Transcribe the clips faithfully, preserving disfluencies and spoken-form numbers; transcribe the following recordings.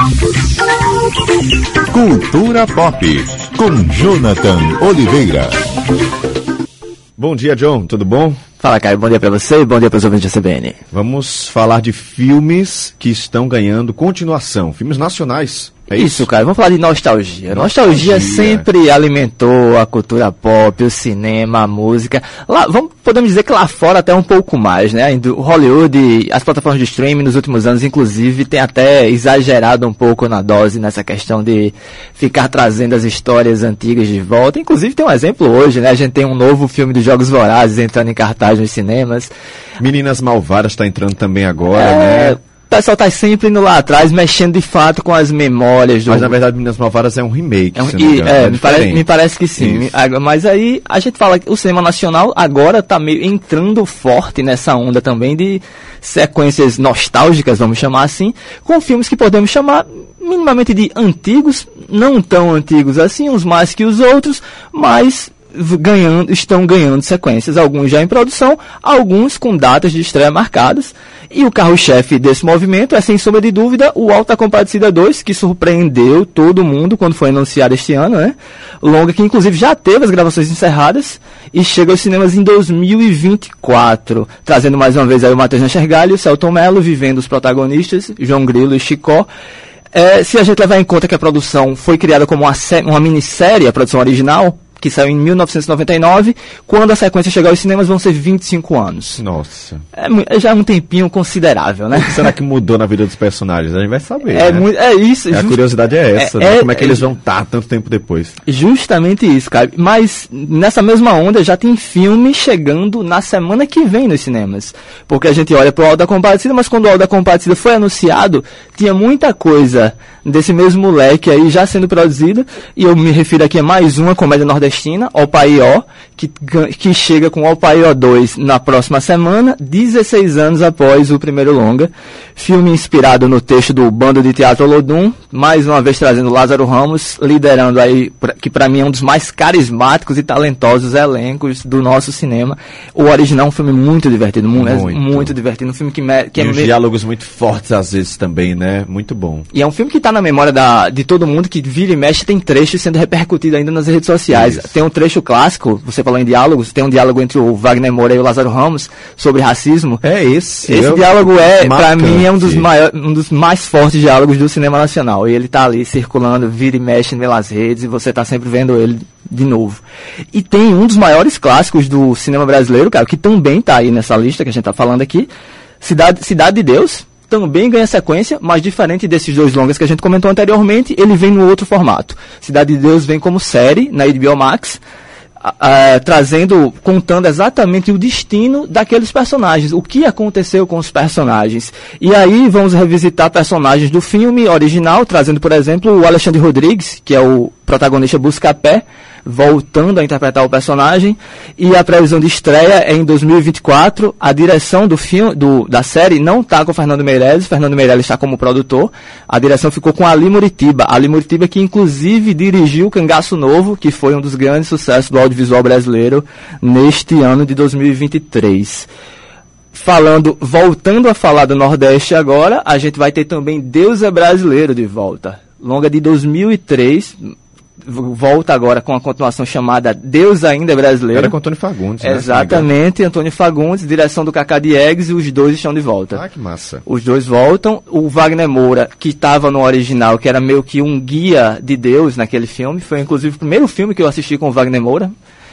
Cultura Pop, com Jonathan Oliveira. Bom dia, John, tudo bom? Fala, Caio, bom dia pra você e bom dia para os ouvintes da C B N. Vamos falar de filmes que estão ganhando continuação, filmes nacionais. É isso, isso, cara, vamos falar de nostalgia. Nostalgia, nostalgia sempre alimentou a cultura pop, o cinema, a música. Lá, vamos, podemos dizer que lá fora até um pouco mais, né? O Hollywood, as plataformas de streaming nos últimos anos, inclusive, tem até exagerado um pouco na dose nessa questão de ficar trazendo as histórias antigas de volta. Inclusive tem um exemplo hoje, né? A gente tem um novo filme dos Jogos Vorazes entrando em cartaz nos cinemas. Meninas Malvadas está entrando também agora, é... né? O pessoal tá sempre indo lá atrás, mexendo de fato com as memórias do... Mas na verdade Meninas Malvadas é um remake, é um, se não me engano, é, é me, parece, me parece que sim. Isso. Mas aí a gente fala que o cinema nacional agora tá meio entrando forte nessa onda também de sequências nostálgicas, vamos chamar assim, com filmes que podemos chamar minimamente de antigos, não tão antigos assim, uns mais que os outros, mas... Ganhando, estão ganhando sequências, alguns já em produção, alguns com datas de estreia marcadas, e o carro-chefe desse movimento é, sem sombra de dúvida, o Auto da Compadecida dois, que surpreendeu todo mundo quando foi anunciado este ano, né? Longa que inclusive já teve as gravações encerradas e chega aos cinemas em dois mil e vinte e quatro, trazendo mais uma vez aí o Matheus Nachergalho e o Celton Mello, vivendo os protagonistas, João Grilo e Chicó. É, se a gente levar em conta que a produção foi criada como uma, uma minissérie, a produção original, que saiu em mil novecentos e noventa e nove, quando a sequência chegar aos cinemas vão ser vinte e cinco anos. Nossa. É, já é um tempinho considerável, né? O que será que mudou na vida dos personagens? A gente vai saber, é, né? Muito, é isso. É, a curiosidade é essa, é, né? é, Como é que é, eles vão estar tanto tempo depois? Justamente isso, cara. Mas nessa mesma onda já tem filme chegando na semana que vem nos cinemas. Porque a gente olha pro Auto da Compadecida, mas quando o Auto da Compadecida foi anunciado, tinha muita coisa desse mesmo leque aí já sendo produzida, e eu me refiro aqui a mais uma comédia nordestina, Opaió, que, que chega com Opaió dois na próxima semana, dezesseis anos após o primeiro longa. Filme inspirado no texto do Bando de Teatro Olodum, mais uma vez trazendo Lázaro Ramos, liderando aí, que para mim é um dos mais carismáticos e talentosos elencos do nosso cinema. O original é um filme muito divertido, muito, muito. muito divertido, um filme que, que e é uns me... diálogos muito fortes às vezes também, né? Muito bom. E é um filme que está na memória da, de todo mundo, que vira e mexe, tem trechos sendo repercutido ainda nas redes sociais. Isso. Tem um trecho clássico, você falou em diálogos, tem um diálogo entre o Wagner Moura e o Lázaro Ramos sobre racismo. É esse. Esse diálogo é, para mim, é um dos, maior, um dos mais fortes diálogos do cinema nacional. E ele tá ali circulando, vira e mexe pelas redes, e você tá sempre vendo ele de novo. E tem um dos maiores clássicos do cinema brasileiro, cara, que também tá aí nessa lista que a gente tá falando aqui, Cidade, Cidade de Deus. Também ganha sequência, mas diferente desses dois longas que a gente comentou anteriormente, ele vem no outro formato. Cidade de Deus vem como série na H B O Max, a, a, trazendo, contando exatamente o destino daqueles personagens, o que aconteceu com os personagens. E aí vamos revisitar personagens do filme original, trazendo, por exemplo, o Alexandre Rodrigues, que é o protagonista Buscapé, voltando a interpretar o personagem, e a previsão de estreia é em dois mil e vinte e quatro. A direção do filme, do, da série não está com o Fernando Meirelles, Fernando Meirelles está como produtor, a direção ficou com Ali Muritiba, Ali Muritiba que inclusive dirigiu Cangaço Novo, que foi um dos grandes sucessos do audiovisual brasileiro neste ano de dois mil e vinte e três. Falando, voltando a falar do Nordeste agora, a gente vai ter também Deus é Brasileiro de volta, longa de dois mil e três, volta agora com a continuação chamada Deus Ainda é Brasileiro. Era com Antônio Fagundes, né? Exatamente, Antônio Fagundes, direção do Cacá Diegues, e os dois estão de volta. Ah, que massa. Os dois voltam. O Wagner Moura, que estava no original, que era meio que um guia de Deus naquele filme, foi inclusive o primeiro filme que eu assisti com o Wagner Moura.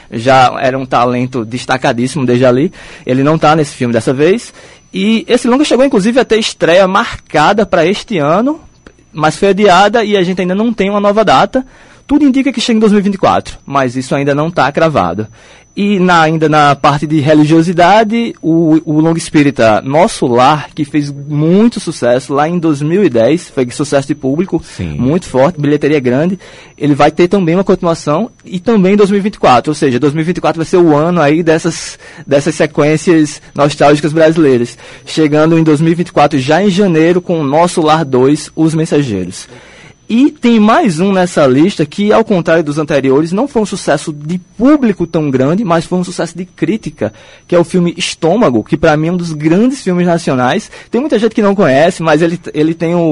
Já era um talento destacadíssimo desde ali. Ele não está nesse filme dessa vez. E esse longa chegou inclusive a ter estreia marcada para este ano, mas foi adiada e a gente ainda não tem uma nova data. Tudo indica que chega em dois mil e vinte e quatro, mas isso ainda não está cravado. E na, ainda na parte de religiosidade, o, o longa espírita Nosso Lar, que fez muito sucesso lá em dois mil e dez, foi sucesso de público, Sim. muito forte, bilheteria grande, ele vai ter também uma continuação, e também em dois mil e vinte e quatro, ou seja, dois mil e vinte e quatro vai ser o ano aí dessas, dessas sequências nostálgicas brasileiras, chegando em dois mil e vinte e quatro, já em janeiro, com Nosso Lar dois, Os Mensageiros. E tem mais um nessa lista que, ao contrário dos anteriores, não foi um sucesso de público tão grande, mas foi um sucesso de crítica, que é o filme Estômago, que para mim é um dos grandes filmes nacionais. Tem muita gente que não conhece, mas ele, ele tem o,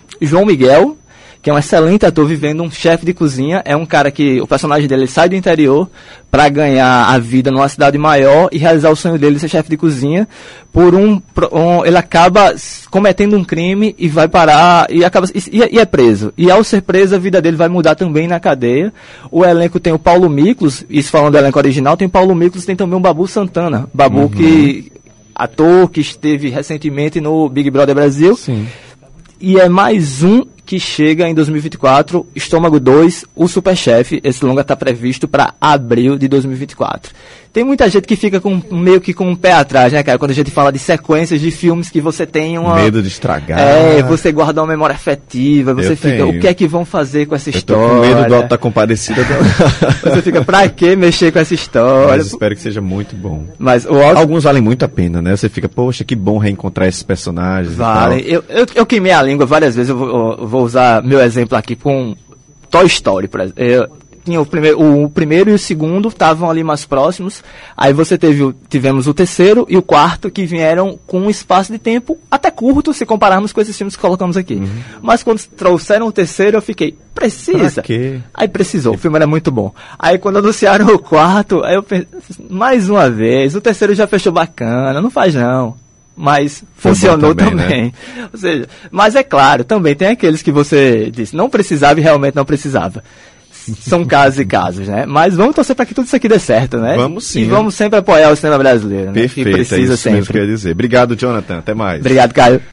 João Miguel, que é um excelente ator vivendo um chefe de cozinha. É um cara que o personagem dele sai do interior para ganhar a vida numa cidade maior e realizar o sonho dele de ser chefe de cozinha. Por um, um ele acaba cometendo um crime e vai parar e acaba e, e é preso. E ao ser preso, a vida dele vai mudar também na cadeia. O elenco tem o Paulo Miklos, isso falando do elenco original, tem o Paulo Miklos, tem também o Babu Santana. Babu uhum. que ator que esteve recentemente no Big Brother Brasil. Sim. E é mais um que chega em dois mil e vinte e quatro, Estômago dois, o Superchef. Esse longa está previsto para abril de dois mil e vinte e quatro. Tem muita gente que fica com, meio que com um pé atrás, né, cara? Quando a gente fala de sequências de filmes que você tem uma... medo de estragar. É, você guarda uma memória afetiva, você Eu fica, tenho. o que é que vão fazer com essa Eu tô história? com medo do Auto da Compadecida. Você fica, pra que mexer com essa história? Mas espero que seja muito bom. Mas o Auto... Alguns valem muito a pena, né? Você fica, poxa, que bom reencontrar esses personagens. Vale. Eu, eu, eu queimei a língua várias vezes, eu vou, eu vou usar meu exemplo aqui com Toy Story, por exemplo. Eu, tinha o, primeiro, o primeiro e o segundo estavam ali mais próximos, aí você teve o, tivemos o terceiro e o quarto que vieram com um espaço de tempo até curto se compararmos com esses filmes que colocamos aqui. Uhum. Mas quando trouxeram o terceiro eu fiquei, precisa? Pra quê? Aí precisou, o filme era muito bom. Aí quando anunciaram o quarto, aí eu pensei, mais uma vez, o terceiro já fechou bacana, não faz não. Mas Foi funcionou também, também. né? Ou seja, mas é claro, também tem aqueles que você disse, não precisava e realmente não precisava. São casos e casos, né? Mas vamos torcer para que tudo isso aqui dê certo, né? Vamos sim. E vamos sempre apoiar o cinema brasileiro, né? Perfeito, que precisa é isso sempre. mesmo que eu ia dizer. Obrigado, Jonathan. Até mais. Obrigado, Caio.